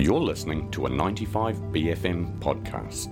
You're listening to a 95BFM podcast.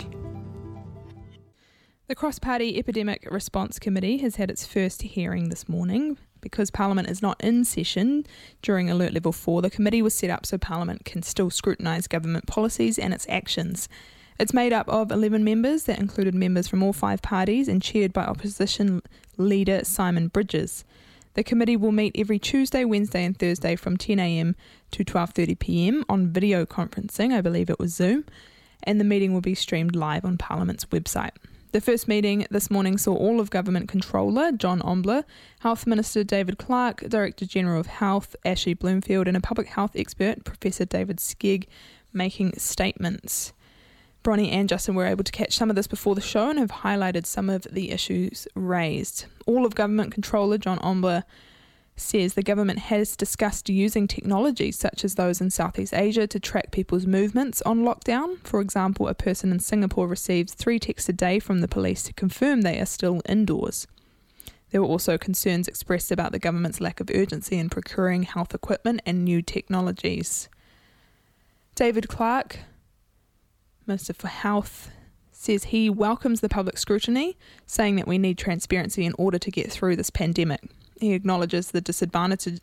The Cross-Party Epidemic Response Committee has had its first hearing this morning. Because Parliament is not in session during Alert Level 4, the committee was set up so Parliament can still scrutinise government policies and its actions. It's made up of 11 members that included members from all five parties and chaired by Opposition Leader Simon Bridges. The committee will meet every Tuesday, Wednesday and Thursday from 10am to 12:30pm on video conferencing, I believe it was Zoom, and the meeting will be streamed live on Parliament's website. The first meeting this morning saw all of Government Controller John Ombler, Health Minister David Clark, Director General of Health Ashley Bloomfield and a public health expert, Professor David Skegg, making statements. Bronnie and Justin were able to catch some of this before the show and have highlighted some of the issues raised. All of Government Controller John Ombler says the government has discussed using technologies such as those in Southeast Asia to track people's movements on lockdown. For example, a person in Singapore receives 3 texts a day from the police to confirm they are still indoors. There were also concerns expressed about the government's lack of urgency in procuring health equipment and new technologies. David Clark, Minister for Health, says he welcomes the public scrutiny, saying that we need transparency in order to get through this pandemic. He acknowledges the disadvantages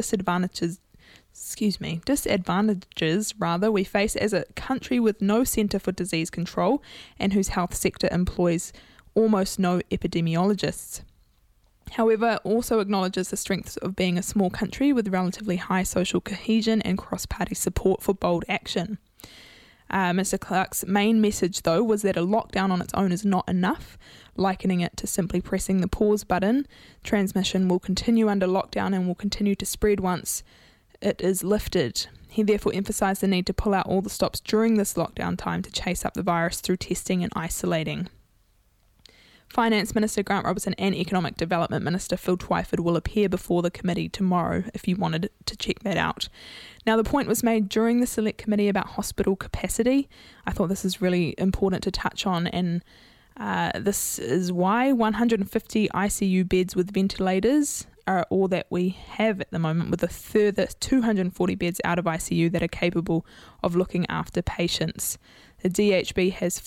we face as a country with no centre for disease control and whose health sector employs almost no epidemiologists. However, also acknowledges the strengths of being a small country with relatively high social cohesion and cross-party support for bold action. Mr Clark's main message, though, was that a lockdown on its own is not enough, likening it to simply pressing the pause button. Transmission will continue under lockdown and will continue to spread once it is lifted. He therefore emphasised the need to pull out all the stops during this lockdown time to chase up the virus through testing and isolating. Finance Minister Grant Robertson and Economic Development Minister Phil Twyford will appear before the committee tomorrow if you wanted to check that out. Now, the point was made during the Select Committee about hospital capacity. I thought this is really important to touch on, and this is why 150 ICU beds with ventilators are all that we have at the moment, with a further 240 beds out of ICU that are capable of looking after patients. The DHB has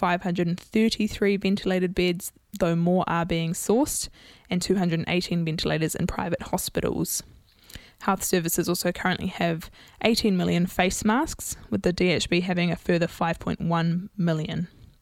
533 ventilated beds, though more are being sourced, and 218 ventilators in private hospitals. Health Services also currently have 18 million face masks, with the DHB having a further 5.1 million.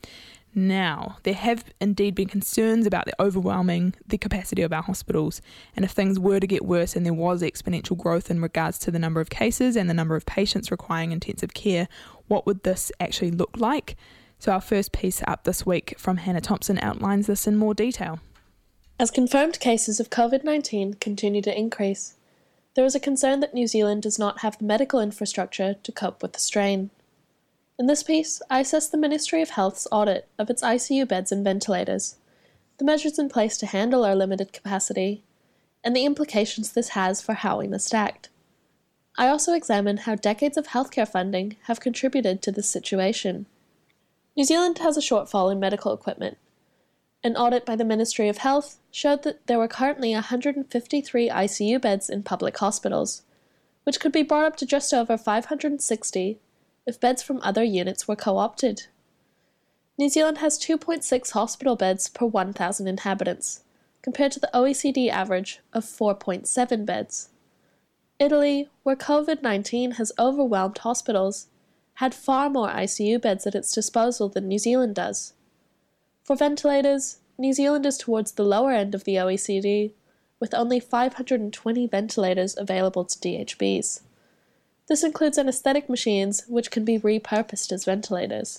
Now, there have indeed been concerns about the capacity of our hospitals, and if things were to get worse and there was exponential growth in regards to the number of cases and the number of patients requiring intensive care, what would this actually look like? So our first piece up this week from Hannah Thompson outlines this in more detail. As confirmed cases of COVID-19 continue to increase, there is a concern that New Zealand does not have the medical infrastructure to cope with the strain. In this piece, I assess the Ministry of Health's audit of its ICU beds and ventilators, the measures in place to handle our limited capacity, and the implications this has for how we must act. I also examine how decades of healthcare funding have contributed to this situation. New Zealand has a shortfall in medical equipment. An audit by the Ministry of Health showed that there were currently 153 ICU beds in public hospitals, which could be brought up to just over 560 if beds from other units were co-opted. New Zealand has 2.6 hospital beds per 1,000 inhabitants, compared to the OECD average of 4.7 beds. Italy, where COVID-19 has overwhelmed hospitals, had far more ICU beds at its disposal than New Zealand does. For ventilators, New Zealand is towards the lower end of the OECD, with only 520 ventilators available to DHBs. This includes anaesthetic machines, which can be repurposed as ventilators.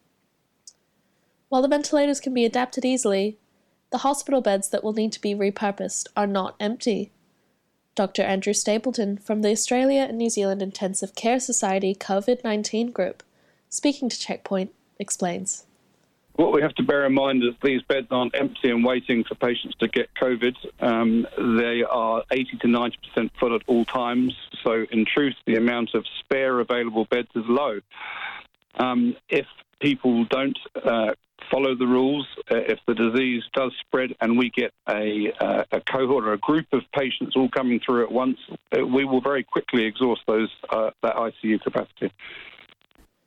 While the ventilators can be adapted easily, the hospital beds that will need to be repurposed are not empty. Dr. Andrew Stapleton from the Australia and New Zealand Intensive Care Society COVID-19 group, speaking to Checkpoint, explains. What we have to bear in mind is these beds aren't empty and waiting for patients to get COVID. They are 80 to 90% full at all times. So in truth, the amount of spare available beds is low. If people don't follow the rules, if the disease does spread and we get a cohort or a group of patients all coming through at once, we will very quickly exhaust that ICU capacity.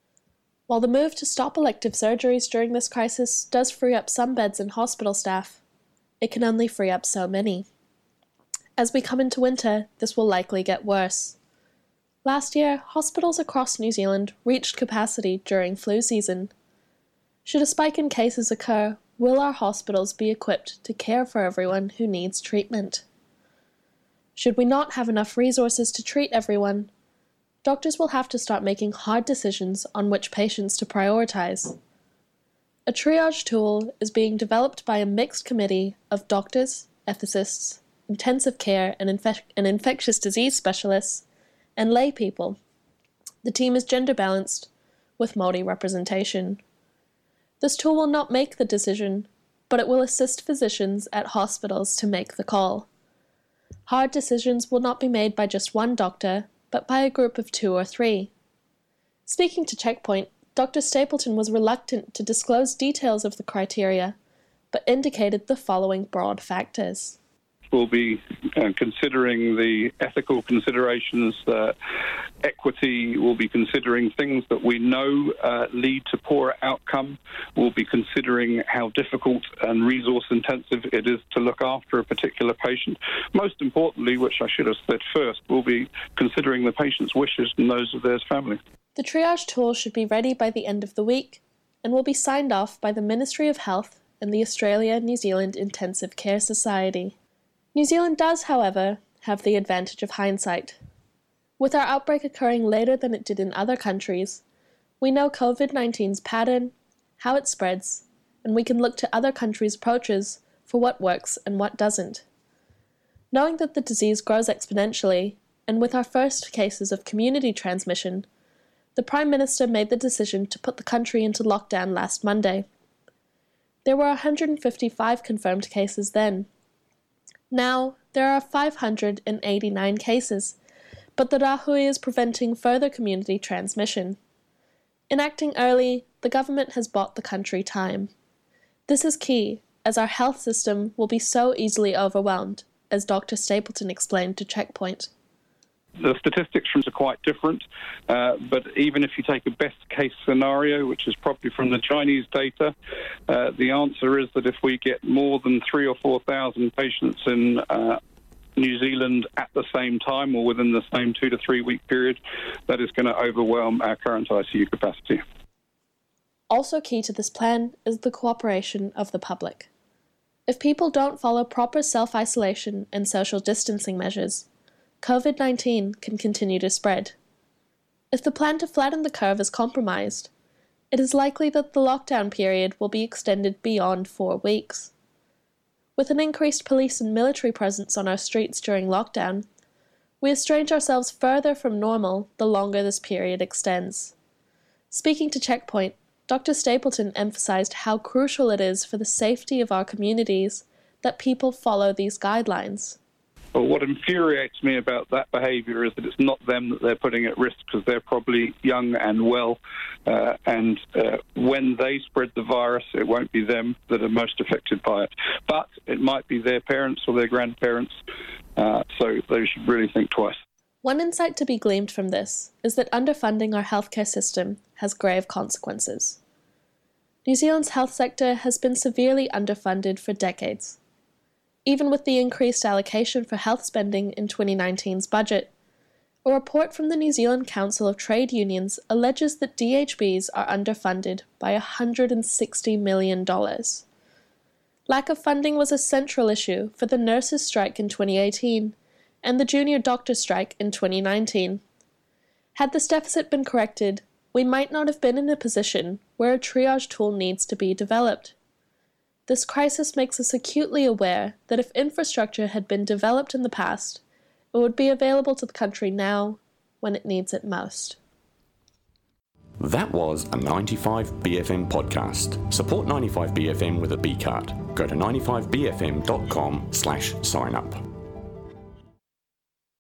While the move to stop elective surgeries during this crisis does free up some beds in hospital staff, it can only free up so many. As we come into winter, this will likely get worse. Last year, hospitals across New Zealand reached capacity during flu season. Should a spike in cases occur, will our hospitals be equipped to care for everyone who needs treatment? Should we not have enough resources to treat everyone, doctors will have to start making hard decisions on which patients to prioritise. A triage tool is being developed by a mixed committee of doctors, ethicists, intensive care and infectious disease specialists, and lay people. The team is gender balanced, with Māori representation. This tool will not make the decision, but it will assist physicians at hospitals to make the call. Hard decisions will not be made by just one doctor, but by a group of 2 or 3. Speaking to Checkpoint, Dr. Stapleton was reluctant to disclose details of the criteria, but indicated the following broad factors. We'll be considering the ethical considerations, equity. We'll be considering things that we know lead to poorer outcome. We'll be considering how difficult and resource intensive it is to look after a particular patient. Most importantly, which I should have said first, we'll be considering the patient's wishes and those of their family. The triage tool should be ready by the end of the week and will be signed off by the Ministry of Health and the Australia-New Zealand Intensive Care Society. New Zealand does, however, have the advantage of hindsight. With our outbreak occurring later than it did in other countries, we know COVID-19's pattern, how it spreads, and we can look to other countries' approaches for what works and what doesn't. Knowing that the disease grows exponentially, and with our first cases of community transmission, the Prime Minister made the decision to put the country into lockdown last Monday. There were 155 confirmed cases then. Now, there are 589 cases, but the Rahui is preventing further community transmission. In acting early, the government has bought the country time. This is key, as our health system will be so easily overwhelmed, as Dr. Stapleton explained to Checkpoint. The statistics are quite different, but even if you take a best-case scenario, which is probably from the Chinese data, the answer is that if we get more than 3,000 or 4,000 patients in New Zealand at the same time or within the same 2 to 3 week period, that is going to overwhelm our current ICU capacity. Also key to this plan is the cooperation of the public. If people don't follow proper self-isolation and social distancing measures, COVID-19 can continue to spread. If the plan to flatten the curve is compromised, it is likely that the lockdown period will be extended beyond 4 weeks. With an increased police and military presence on our streets during lockdown, we estrange ourselves further from normal the longer this period extends. Speaking to Checkpoint, Dr. Stapleton emphasised how crucial it is for the safety of our communities that people follow these guidelines. Well, what infuriates me about that behaviour is that it's not them that they're putting at risk because they're probably young and well, and when they spread the virus, it won't be them that are most affected by it. But it might be their parents or their grandparents, so they should really think twice. One insight to be gleaned from this is that underfunding our healthcare system has grave consequences. New Zealand's health sector has been severely underfunded for decades. Even with the increased allocation for health spending in 2019's budget, a report from the New Zealand Council of Trade Unions alleges that DHBs are underfunded by $160 million. Lack of funding was a central issue for the nurses' strike in 2018 and the junior doctor strike in 2019. Had this deficit been corrected, we might not have been in a position where a triage tool needs to be developed. This crisis makes us acutely aware that if infrastructure had been developed in the past, it would be available to the country now when it needs it most. That was a 95BFM podcast. Support 95BFM with a B card. Go to 95bfm.com/sign up.